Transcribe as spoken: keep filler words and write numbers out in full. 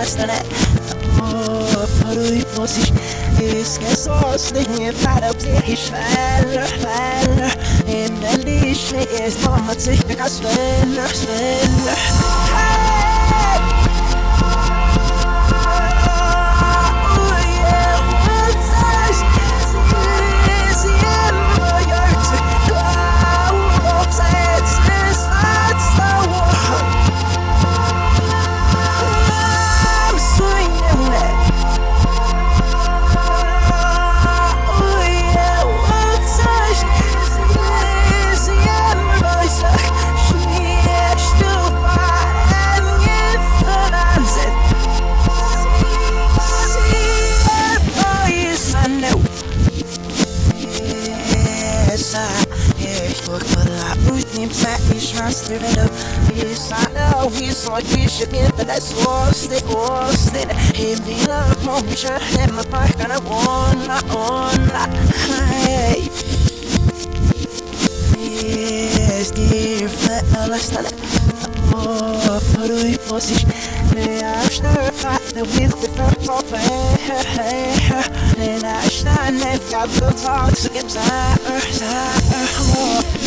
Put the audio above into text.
stare. Oh, farui posiš, esqueços de minha para você schweller, schweller. In der Lische ist noch sich der schweller, schweller. Ich weiß nicht, wer du bist. I know he's like we should get, but that's lost it, lost it. He be like, mom, we should have my back on a one, on, hey. Yes, dear, flat, no, let's not. Oh, farui posiš, ne aš ne fate with the front top, hey, hey, hey. Ne aš ne ne fate with the front top, so get that,